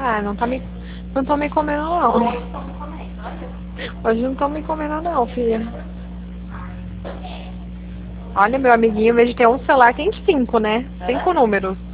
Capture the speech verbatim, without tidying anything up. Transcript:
Ah, não tá me. Não tô me comendo, não. Hoje não tô me comendo, não, filha. Olha, meu amiguinho, em vez de ter um celular, tem cinco, né? Cinco números.